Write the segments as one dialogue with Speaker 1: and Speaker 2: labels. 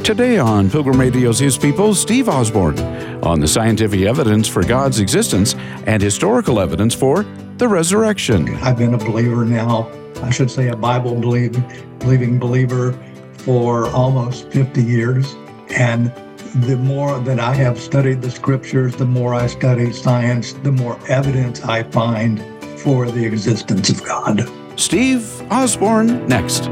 Speaker 1: Today on Pilgrim Radio's His People, Steve Osborne on the scientific evidence for God's existence and historical evidence for the resurrection.
Speaker 2: I've been a believer now, I should say a Bible-believing believer for almost 50 years. And the more that I have studied the scriptures, the more I study science, the more evidence I find for the existence of God.
Speaker 1: Steve Osborne next.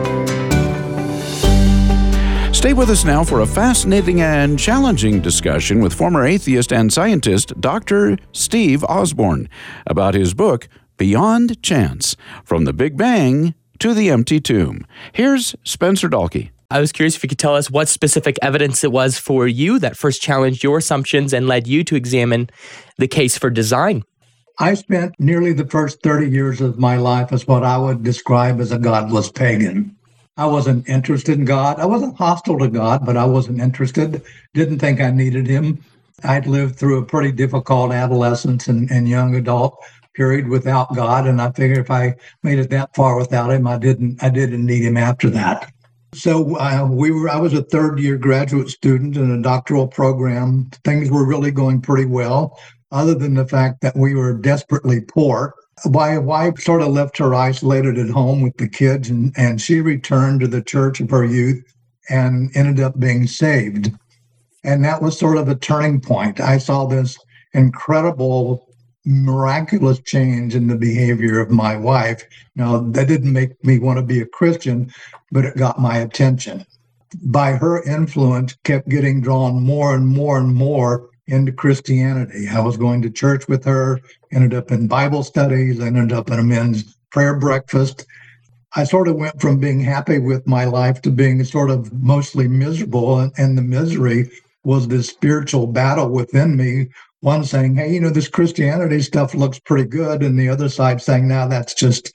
Speaker 1: Stay with us now for a fascinating and challenging discussion with former atheist and scientist Dr. Steve Osborne about his book, Beyond Chance, From the Big Bang to the Empty Tomb. Here's Spencer Dahlke.
Speaker 3: I was curious if you could tell us what specific evidence it was for you that first challenged your assumptions and led you to examine the case for design.
Speaker 2: I spent nearly the first 30 years of my life as what I would describe as a godless pagan. I wasn't interested in God. I wasn't hostile to God, but I wasn't interested. Didn't think I needed him. I'd lived through a pretty difficult adolescence and young adult period without God, and I figured if I made it that far without him, I didn't need him after that. So I was a third-year graduate student in a doctoral program. Things were really going pretty well, other than the fact that we were desperately poor. My wife sort of left her isolated at home with the kids, and she returned to the church of her youth and ended up being saved. And that was sort of a turning point. I saw this incredible, miraculous change in the behavior of my wife. Now, that didn't make me want to be a Christian, but it got my attention. By her influence, kept getting drawn more and more and more into Christianity. I was going to church with her, ended up in Bible studies, ended up in a men's prayer breakfast. I sort of went from being happy with my life to being sort of mostly miserable. And the misery was this spiritual battle within me. One saying, hey, this Christianity stuff looks pretty good. And the other side saying, no, that's just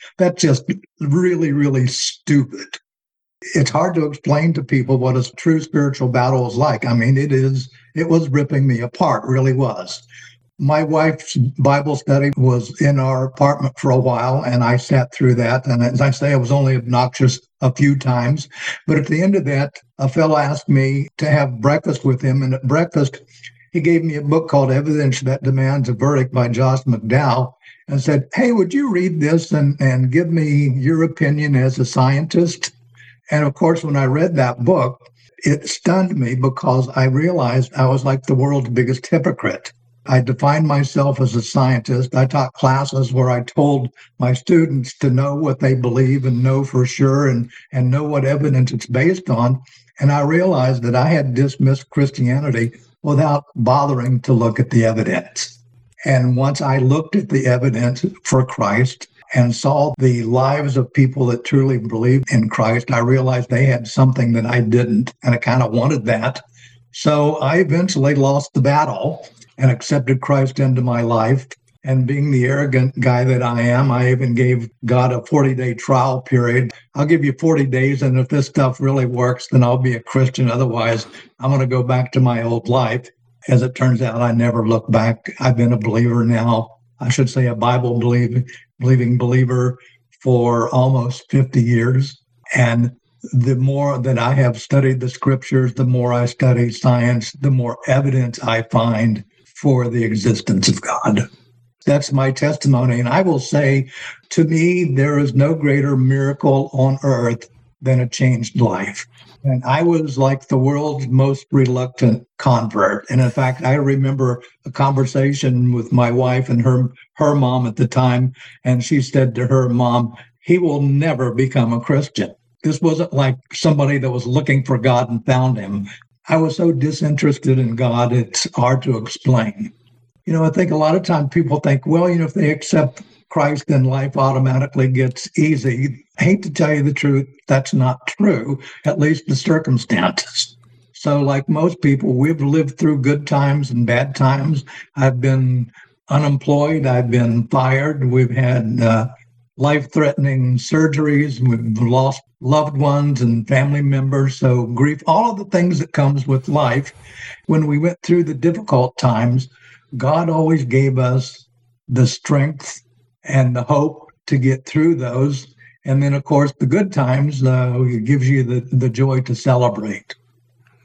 Speaker 2: really, really stupid. It's hard to explain to people what a true spiritual battle is like. I mean, it was ripping me apart, really was. My wife's Bible study was in our apartment for a while, and I sat through that. And as I say, I was only obnoxious a few times. But at the end of that, a fellow asked me to have breakfast with him. And at breakfast, he gave me a book called Evidence That Demands a Verdict by Josh McDowell and said, hey, would you read this and give me your opinion as a scientist? And of course, when I read that book, it stunned me because I realized I was like the world's biggest hypocrite. I defined myself as a scientist. I taught classes where I told my students to know what they believe and know for sure and know what evidence it's based on. And I realized that I had dismissed Christianity without bothering to look at the evidence. And once I looked at the evidence for Christ and saw the lives of people that truly believed in Christ, I realized they had something that I didn't, and I kind of wanted that. So I eventually lost the battle and accepted Christ into my life. And being the arrogant guy that I am, I even gave God a 40-day trial period. I'll give you 40 days, and if this stuff really works, then I'll be a Christian. Otherwise, I'm going to go back to my old life. As it turns out, I never look back. I've been a believer now, I should say a Bible-believing believer for almost 50 years. And the more that I have studied the scriptures, the more I study science, the more evidence I find for the existence of God. That's my testimony. And I will say, to me, there is no greater miracle on earth than a changed life. And I was like the world's most reluctant convert. And in fact, I remember a conversation with my wife and her mom at the time. And she said to her mom, he will never become a Christian. This wasn't like somebody that was looking for God and found him. I was so disinterested in God, it's hard to explain. I think a lot of times people think, well, if they accept Christ, then life automatically gets easy. I hate to tell you the truth, that's not true, at least the circumstances. So like most people, we've lived through good times and bad times. I've been unemployed. I've been fired. We've had life-threatening surgeries. We've lost loved ones and family members. So grief, all of the things that comes with life. When we went through the difficult times, God always gave us the strength and the hope to get through those. And then, of course, the good times, it gives you the joy to celebrate.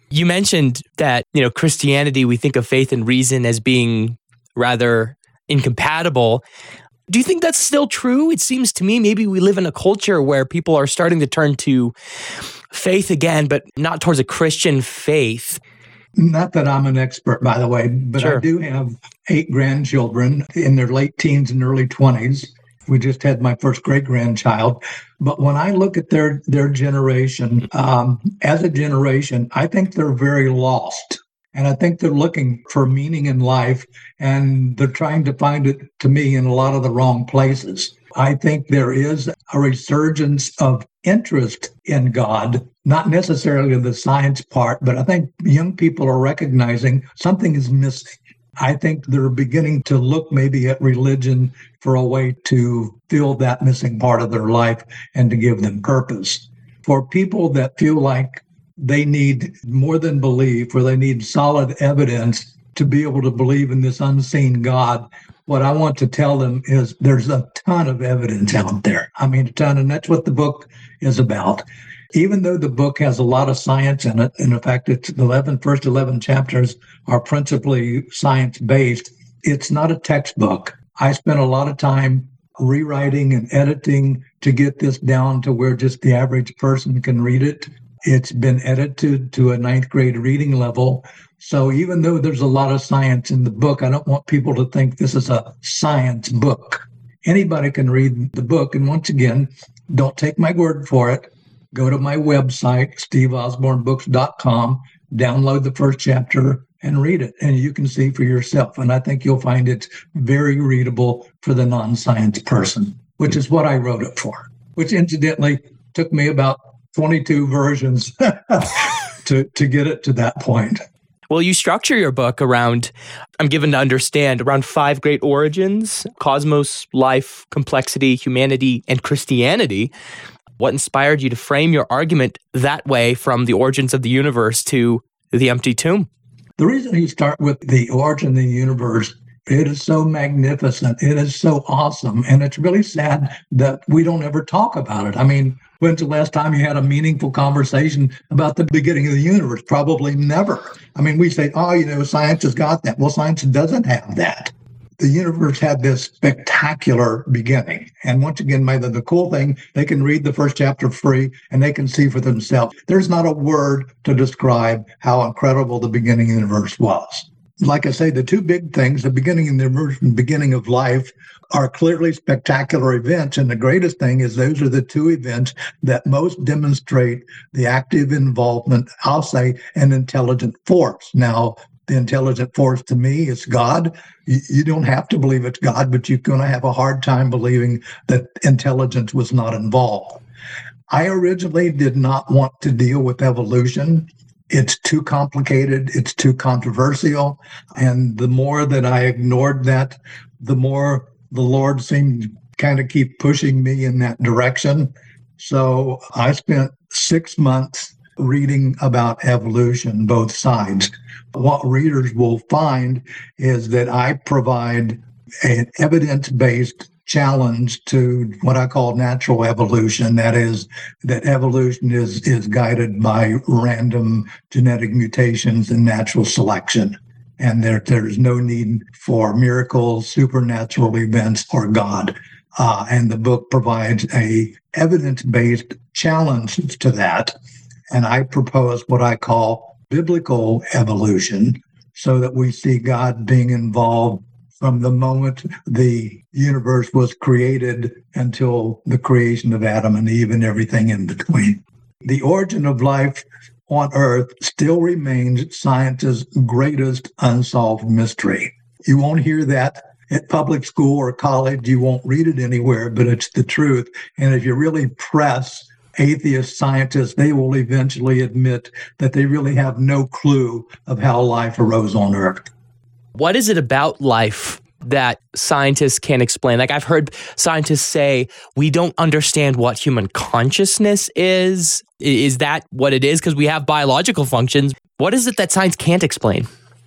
Speaker 3: You mentioned that, Christianity, we think of faith and reason as being rather incompatible. Do you think that's still true? It seems to me maybe we live in a culture where people are starting to turn to faith again, but not towards a Christian faith.
Speaker 2: Not that I'm an expert, by the way, but
Speaker 3: Sure.
Speaker 2: I do have 8 grandchildren in their late teens and early 20s. We just had my first great-grandchild. But when I look at their generation, as a generation, I think they're very lost. And I think they're looking for meaning in life, and they're trying to find it, to me, in a lot of the wrong places. I think there is a resurgence of interest in God, not necessarily the science part, but I think young people are recognizing something is missing. I think they're beginning to look maybe at religion for a way to fill that missing part of their life and to give them purpose. For people that feel like they need more than belief, or they need solid evidence to be able to believe in this unseen God, what I want to tell them is there's a ton of evidence out there. I mean, a ton, and that's what the book is about. Even though the book has a lot of science in it, and in fact, it's the first 11 chapters are principally science-based, it's not a textbook. I spent a lot of time rewriting and editing to get this down to where just the average person can read it. It's been edited to a 9th grade reading level. So even though there's a lot of science in the book, I don't want people to think this is a science book. Anybody can read the book. And once again, don't take my word for it. Go to my website, steveosbornebooks.com, download the first chapter and read it. And you can see for yourself. And I think you'll find it very readable for the non-science person, which is what I wrote it for, which incidentally took me about 22 versions to get it to that point.
Speaker 3: Well, you structure your book around, I'm given to understand, around 5 great origins: cosmos, life, complexity, humanity, and Christianity. What inspired you to frame your argument that way, from the origins of the universe to the empty tomb?
Speaker 2: The reason you start with the origin of the universe, it is so magnificent. It is so awesome. And it's really sad that we don't ever talk about it. I mean, when's the last time you had a meaningful conversation about the beginning of the universe? Probably never. I mean, we say, science has got that. Well, science doesn't have that. The universe had this spectacular beginning. And once again, the cool thing, they can read the first chapter free and they can see for themselves. There's not a word to describe how incredible the beginning of the universe was. Like I say, the 2 big things, the beginning of the universe and the beginning of life, are clearly spectacular events. And the greatest thing is those are the 2 events that most demonstrate the active involvement, I'll say, an intelligent force. Now, the intelligent force to me is God. You don't have to believe it's God, but you're going to have a hard time believing that intelligence was not involved. I originally did not want to deal with evolution. It's too complicated. It's too controversial. And the more that I ignored that, the more the Lord seemed to kind of keep pushing me in that direction. So I spent 6 months reading about evolution, both sides. What readers will find is that I provide an evidence-based challenge to what I call natural evolution. That is, that evolution is guided by random genetic mutations and natural selection. And there's no need for miracles, supernatural events, or God. And the book provides a evidence-based challenge to that. And I propose what I call biblical evolution, so that we see God being involved from the moment the universe was created until the creation of Adam and Eve and everything in between. The origin of life on Earth still remains science's greatest unsolved mystery. You won't hear that at public school or college. You won't read it anywhere, but it's the truth. And if you really press atheist scientists, they will eventually admit that they really have no clue of how life arose on Earth.
Speaker 3: What is it about life that scientists can't explain? Like, I've heard scientists say, we don't understand what human consciousness is. Is that what it is? Because we have biological functions. What is it that science can't explain?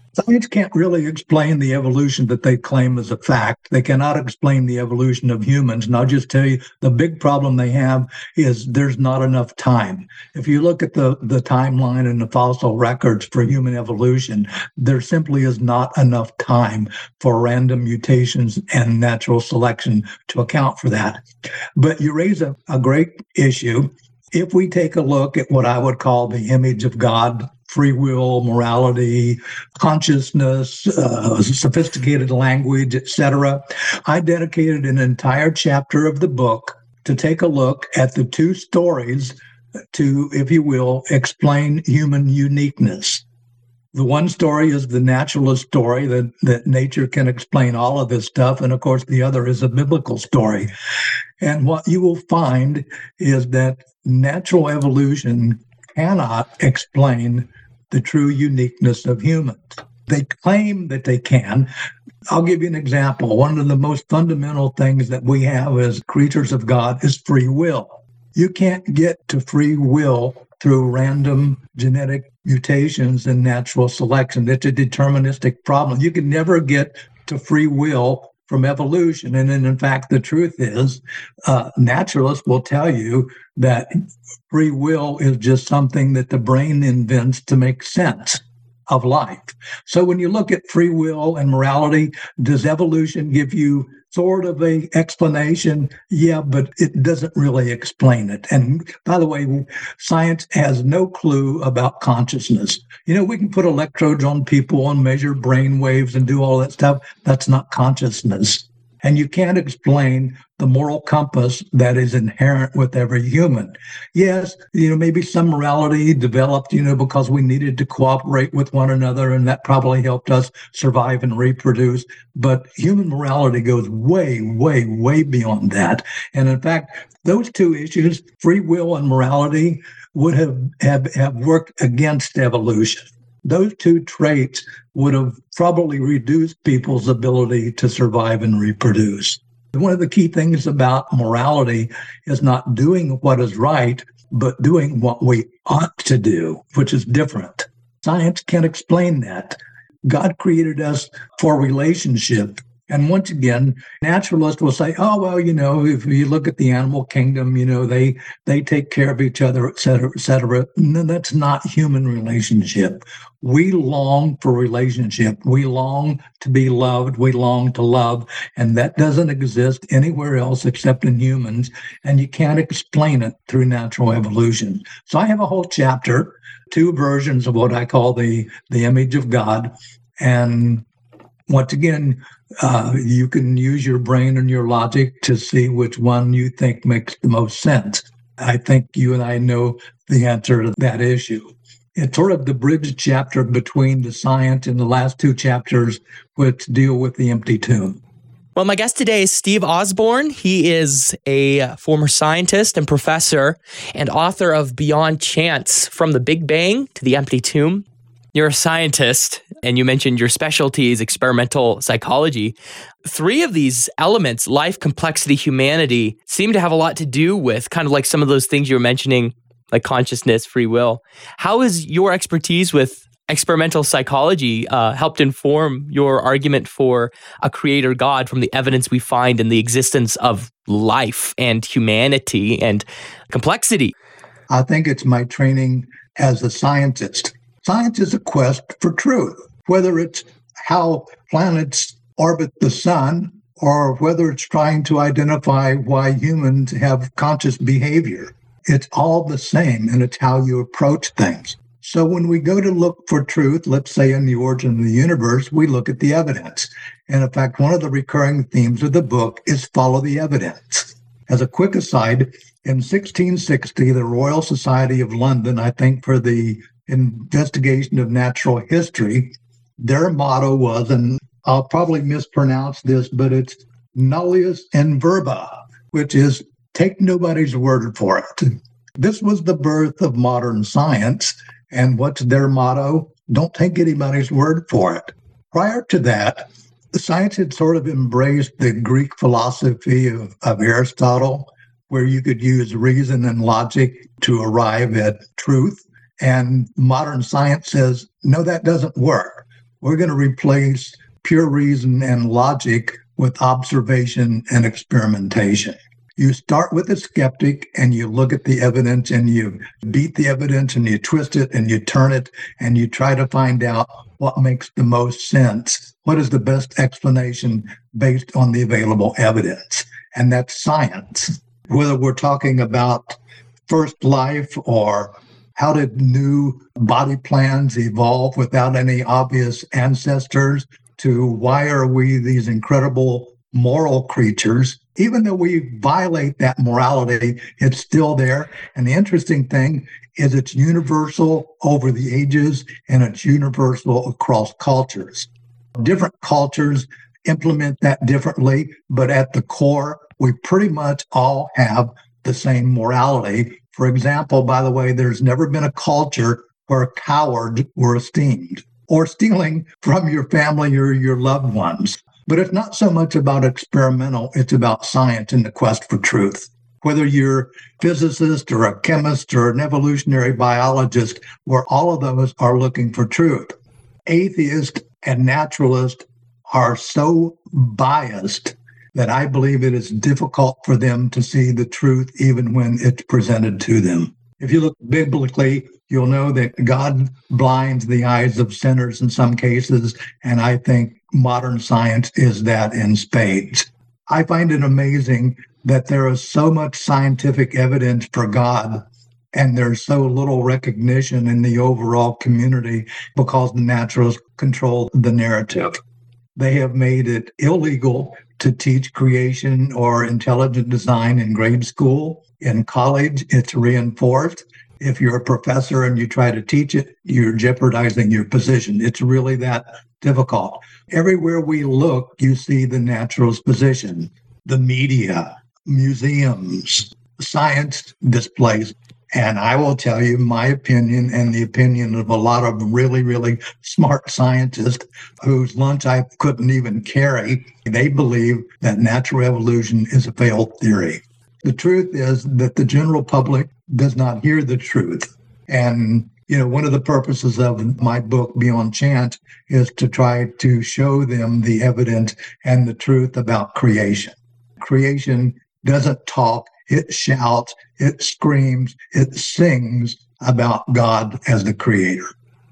Speaker 2: Science can't really explain the evolution that they claim as a fact. They cannot explain the evolution of humans. And I'll just tell you, the big problem they have is there's not enough time. If you look at the timeline and the fossil records for human evolution, there simply is not enough time for random mutations and natural selection to account for that. But you raise a great issue. If we take a look at what I would call the image of God, free will, morality, consciousness, sophisticated language, etc. I dedicated an entire chapter of the book to take a look at the two stories to, if you will, explain human uniqueness. The one story is the naturalist story that nature can explain all of this stuff. And of course, the other is a biblical story. And what you will find is that natural evolution cannot explain the true uniqueness of humans. They claim that they can. I'll give you an example. One of the most fundamental things that we have as creatures of God is free will. You can't get to free will through random genetic mutations and natural selection. It's a deterministic problem. You can never get to free will from evolution. And in fact, the truth is, naturalists will tell you that free will is just something that the brain invents to make sense of life. So when you look at free will and morality, does evolution give you sort of a explanation? Yeah, but it doesn't really explain it. And by the way, science has no clue about consciousness. You know, we can put electrodes on people and measure brain waves and do all that stuff. That's not consciousness. And you can't explain the moral compass that is inherent with every human. Yes, maybe some morality developed, because we needed to cooperate with one another, and that probably helped us survive and reproduce. But human morality goes way, way, way beyond that. And in fact, those two issues, free will and morality, would have worked against evolution. Those two traits would have probably reduced people's ability to survive and reproduce. One of the key things about morality is not doing what is right, but doing what we ought to do, which is different. Science can't explain that. God created us for relationship. And once again, naturalists will say, oh, well, if you look at the animal kingdom, they take care of each other, et cetera, et cetera. No, that's not human relationship. We long for relationship. We long to be loved. We long to love. And that doesn't exist anywhere else except in humans. And you can't explain it through natural evolution. So I have a whole chapter, 2 versions of what I call the image of God. And once again, you can use your brain and your logic to see which one you think makes the most sense. I think you and I know the answer to that issue. It's sort of the bridge chapter between the science and the last 2 chapters, which deal with the empty tomb.
Speaker 3: Well, my guest today is Steve Osborn. He is a former scientist and professor and author of Beyond Chance, From the Big Bang to the Empty Tomb. You're a scientist, and you mentioned your specialty is experimental psychology. 3 of these elements, life, complexity, humanity, seem to have a lot to do with kind of like some of those things you were mentioning, like consciousness, free will. How has your expertise with experimental psychology helped inform your argument for a creator God from the evidence we find in the existence of life and humanity and complexity?
Speaker 2: I think it's my training as a scientist. Science is a quest for truth, whether it's how planets orbit the sun or whether it's trying to identify why humans have conscious behavior. It's all the same, and it's how you approach things. So when we go to look for truth, let's say in the origin of the universe, we look at the evidence. And in fact, one of the recurring themes of the book is follow the evidence. As a quick aside, in 1660, the Royal Society of London, I think for the investigation of natural history, their motto was, and I'll probably mispronounce this, but it's nullius in verba, which is take nobody's word for it. This was the birth of modern science. And what's their motto? Don't take anybody's word for it. Prior to that, the science had sort of embraced the Greek philosophy of Aristotle, where you could use reason and logic to arrive at truth. And modern science says, no, that doesn't work. We're going to replace pure reason and logic with observation and experimentation. You start with a skeptic and you look at the evidence and you beat the evidence and you twist it and you turn it and you try to find out what makes the most sense. What is the best explanation based on the available evidence? And that's science. Whether we're talking about first life or how did new body plans evolve without any obvious ancestors, to why are we these incredible moral creatures? Even though we violate that morality, it's still there. And the interesting thing is it's universal over the ages and it's universal across cultures. Different cultures implement that differently, but at the core, we pretty much all have the same morality. For example, by the way, there's never been a culture where cowards were esteemed or stealing from your family or your loved ones. But it's not so much about experimental, it's about science and the quest for truth. Whether you're a physicist or a chemist or an evolutionary biologist, where all of those are looking for truth. Atheists and naturalists are so biased that I believe it is difficult for them to see the truth even when it's presented to them. If you look biblically, you'll know that God blinds the eyes of sinners in some cases, and I think modern science is that in spades. I find it amazing that there is so much scientific evidence for God, and there's so little recognition in the overall community because the naturalists control the narrative. They have made it illegal to teach creation or intelligent design in grade school. In college, it's reinforced. If you're a professor and you try to teach it, you're jeopardizing your position. It's really that difficult. Everywhere we look, you see the naturalist position, the media, museums, science displays. And I will tell you my opinion and the opinion of a lot of really, really smart scientists whose lunch I couldn't even carry. They believe that natural evolution is a failed theory. The truth is that the general public does not hear the truth. And, one of the purposes of my book, Beyond Chance, is to try to show them the evidence and the truth about creation. Creation doesn't talk, it shouts, it screams, it sings about God as the creator.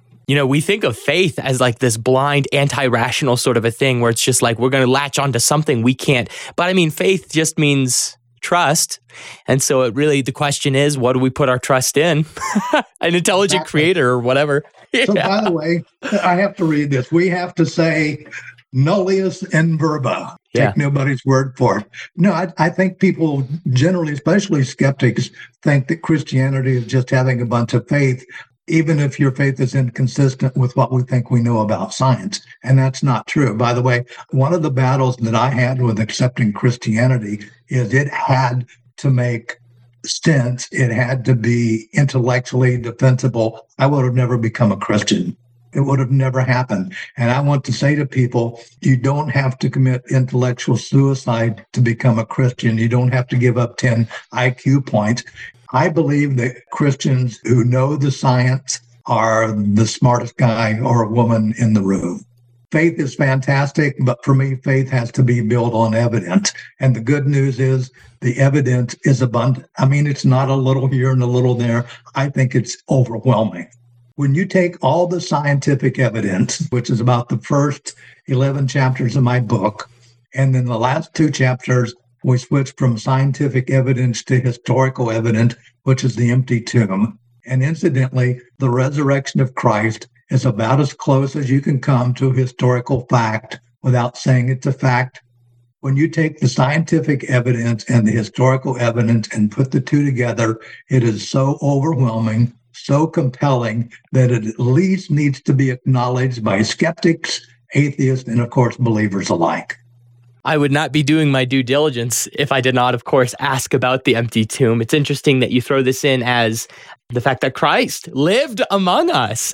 Speaker 3: We think of faith as like this blind, anti-rational sort of a thing where it's just like we're going to latch onto something we can't. But faith just means trust. And so the question is, what do we put our trust in? An intelligent creator or whatever.
Speaker 2: So by the way, I have to read this. We have to say nullius in verba. Take nobody's word for it. No, I think people generally, especially skeptics, think that Christianity is just having a bunch of faith, even if your faith is inconsistent with what we think we know about science. And that's not true. By the way, one of the battles that I had with accepting Christianity is it had to make sense. It had to be intellectually defensible. I would have never become a Christian. It would have never happened. And I want to say to people, you don't have to commit intellectual suicide to become a Christian. You don't have to give up 10 IQ points. I believe that Christians who know the science are the smartest guy or woman in the room. Faith is fantastic, but for me, faith has to be built on evidence. And the good news is the evidence is abundant. It's not a little here and a little there. I think it's overwhelming. When you take all the scientific evidence, which is about the first 11 chapters of my book, and then the last 2 chapters, we switch from scientific evidence to historical evidence, which is the empty tomb. And incidentally, the resurrection of Christ is about as close as you can come to a historical fact without saying it's a fact. When you take the scientific evidence and the historical evidence and put the two together, it is so overwhelming, so compelling that it at least needs to be acknowledged by skeptics, atheists, and of course, believers alike.
Speaker 3: I would not be doing my due diligence if I did not, of course, ask about the empty tomb. It's interesting that you throw this in as the fact that Christ lived among us.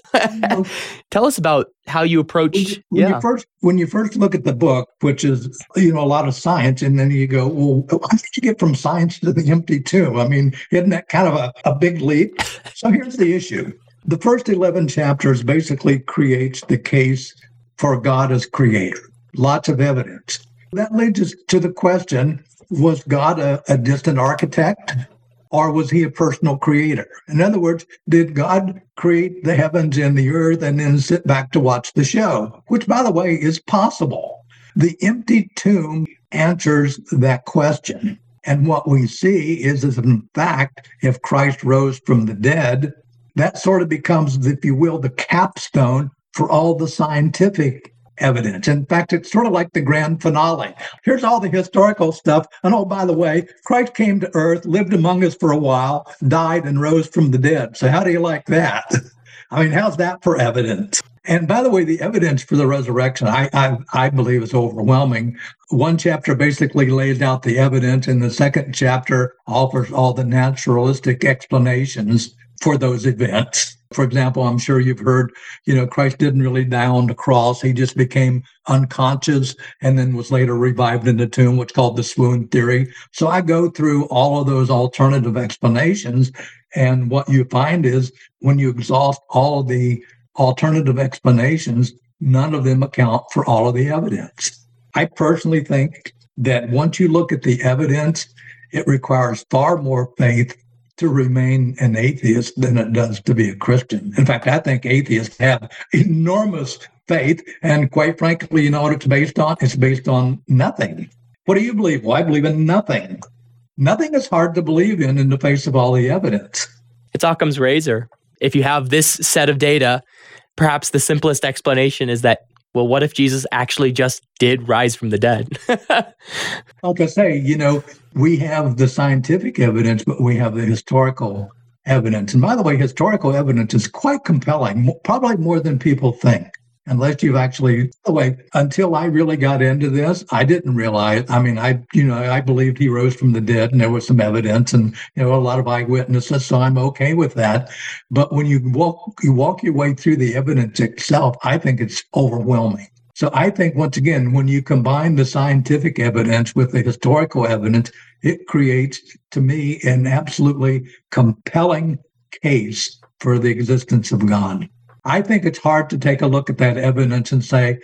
Speaker 3: Tell us about how you approached.
Speaker 2: When you first look at the book, which is a lot of science, and then you go, well, how did you get from science to the empty tomb? Isn't that kind of a big leap? So here's the issue. The first 11 chapters basically creates the case for God as creator. Lots of evidence. That leads us to the question, was God a distant architect, or was he a personal creator? In other words, did God create the heavens and the earth and then sit back to watch the show? Which, by the way, is possible. The empty tomb answers that question. And what we see is in fact, if Christ rose from the dead, that sort of becomes, if you will, the capstone for all the scientific evidence. In fact, it's sort of like the grand finale. Here's all the historical stuff. And oh, by the way, Christ came to earth, lived among us for a while, died, and rose from the dead. So how do you like that? I mean, how's that for evidence? And by the way, the evidence for the resurrection, I believe, is overwhelming. One chapter basically lays out the evidence, and the second chapter offers all the naturalistic explanations for those events. For example, I'm sure you've heard, Christ didn't really die on the cross. He just became unconscious and then was later revived in the tomb, what's called the swoon theory. So I go through all of those alternative explanations. And what you find is when you exhaust all of the alternative explanations, none of them account for all of the evidence. I personally think that once you look at the evidence, it requires far more faith to remain an atheist than it does to be a Christian. In fact, I think atheists have enormous faith, and quite frankly, you know what it's based on? It's based on nothing. What do you believe? Well, I believe in nothing. Nothing is hard to believe in the face of all the evidence.
Speaker 3: It's Occam's razor. If you have this set of data, perhaps the simplest explanation is that, well, what if Jesus actually just did rise from the dead?
Speaker 2: Like I say, we have the scientific evidence, but we have the historical evidence. And by the way, historical evidence is quite compelling, probably more than people think. Unless you've actually, by the way, until I really got into this, I didn't realize. I mean, I believed he rose from the dead, and there was some evidence, and a lot of eyewitnesses, so I'm okay with that. But when you walk your way through the evidence itself, I think it's overwhelming. So I think, once again, when you combine the scientific evidence with the historical evidence, it creates, to me, an absolutely compelling case for the existence of God. I think it's hard to take a look at that evidence and say,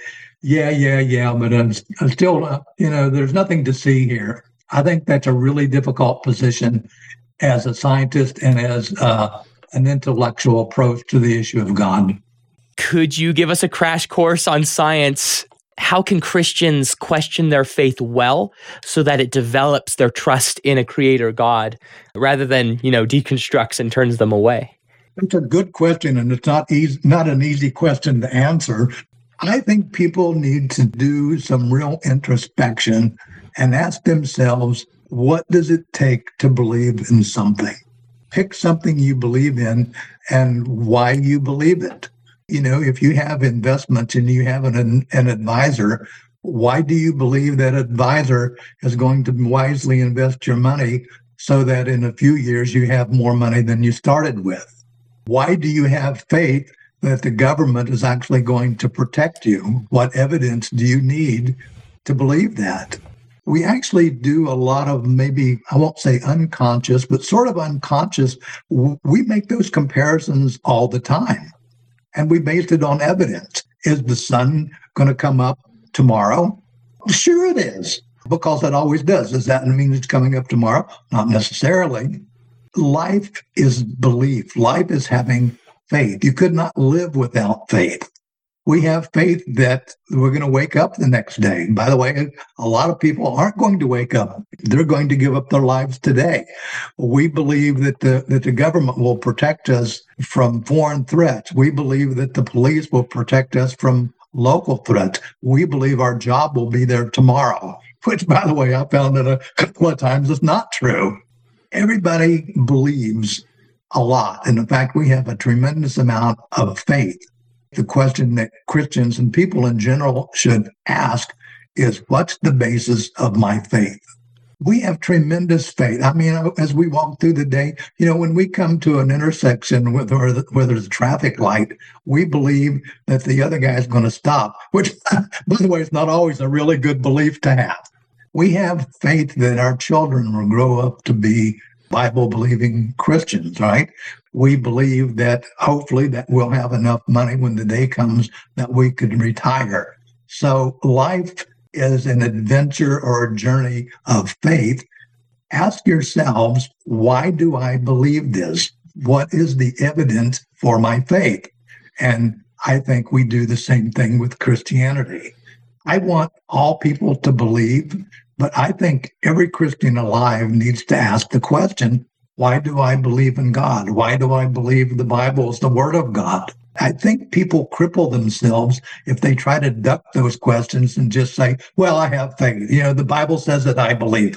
Speaker 2: yeah, but I'm still, there's nothing to see here. I think that's a really difficult position as a scientist and as an intellectual approach to the issue of God.
Speaker 3: Could you give us a crash course on science? How can Christians question their faith well so that it develops their trust in a creator God rather than, deconstructs and turns them away?
Speaker 2: It's a good question, and it's not an easy question to answer. I think people need to do some real introspection and ask themselves, what does it take to believe in something? Pick something you believe in and why you believe it. If you have investments and you have an advisor, why do you believe that advisor is going to wisely invest your money so that in a few years you have more money than you started with? Why do you have faith that the government is actually going to protect you? What evidence do you need to believe that? We actually do a lot of, maybe, I won't say unconscious, but sort of unconscious. We make those comparisons all the time. And we based it on evidence. Is the sun going to come up tomorrow? Sure it is, because it always does. Does that mean it's coming up tomorrow? Not necessarily. Life is belief. Life is having faith. You could not live without faith. We have faith that we're going to wake up the next day. By the way, a lot of people aren't going to wake up. They're going to give up their lives today. We believe that the government will protect us from foreign threats. We believe that the police will protect us from local threats. We believe our job will be there tomorrow, which, by the way, I found that a couple of times is not true. Everybody believes a lot. And in fact, we have a tremendous amount of faith. The question that Christians and people in general should ask is, what's the basis of my faith? We have tremendous faith. I mean, as we walk through the day, when we come to an intersection where there's a traffic light, we believe that the other guy is going to stop, which, by the way, is not always a really good belief to have. We have faith that our children will grow up to be Bible-believing Christians, right? we believe that hopefully that we'll have enough money when the day comes that we could retire. So life is an adventure or a journey of faith. Ask yourselves, why do I believe this? What is the evidence for my faith? And I think we do the same thing with Christianity. I want all people to believe, but I think every Christian alive needs to ask the question, why do I believe in God? Why do I believe the Bible is the Word of God? I think people cripple themselves if they try to duck those questions and just say, well, I have faith. The Bible says that I believe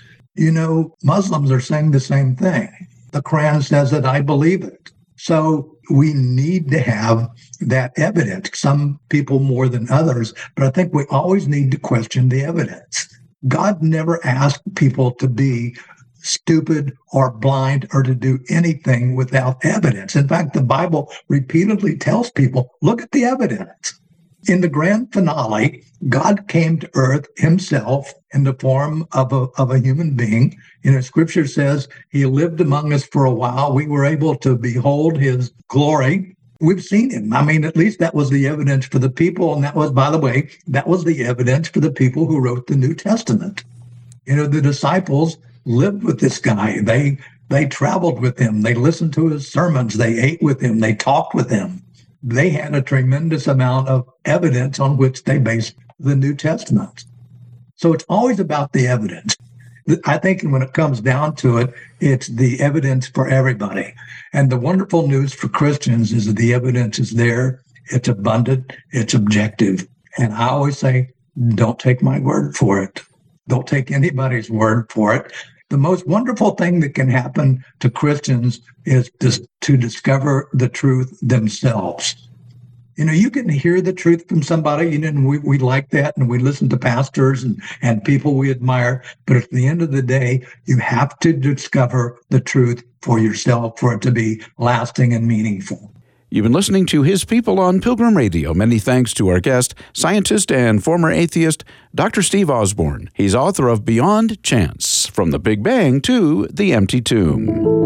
Speaker 2: it. Muslims are saying the same thing. The Quran says that I believe it. So we need to have that evidence, some people more than others, but I think we always need to question the evidence. God never asked people to be stupid or blind or to do anything without evidence. In fact, the Bible repeatedly tells people, look at the evidence. In the grand finale, God came to earth himself in the form of a human being. Scripture says he lived among us for a while. We were able to behold his glory. We've seen him. At least that was the evidence for the people. And that was, by the way, that was the evidence for the people who wrote the New Testament. The disciples lived with this guy. They traveled with him. They listened to his sermons. They ate with him. They talked with him. They had a tremendous amount of evidence on which they based the New Testament. So it's always about the evidence. I think when it comes down to it, it's the evidence for everybody. And the wonderful news for Christians is that the evidence is there. It's abundant. It's objective. And I always say, don't take my word for it. Don't take anybody's word for it. The most wonderful thing that can happen to Christians is to discover the truth themselves. You can hear the truth from somebody, and we like that, and we listen to pastors and people we admire. But at the end of the day, you have to discover the truth for yourself for it to be lasting and meaningful.
Speaker 1: You've been listening to His People on Pilgrim Radio. Many thanks to our guest, scientist and former atheist, Dr. Steve Osborn. He's author of Beyond Chance, From the Big Bang to the Empty Tomb.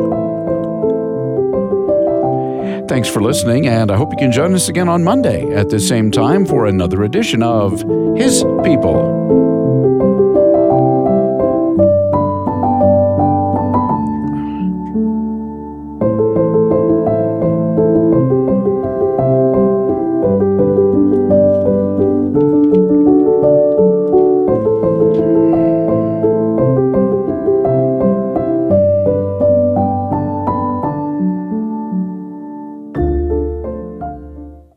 Speaker 1: Thanks for listening, and I hope you can join us again on Monday at the same time for another edition of His People.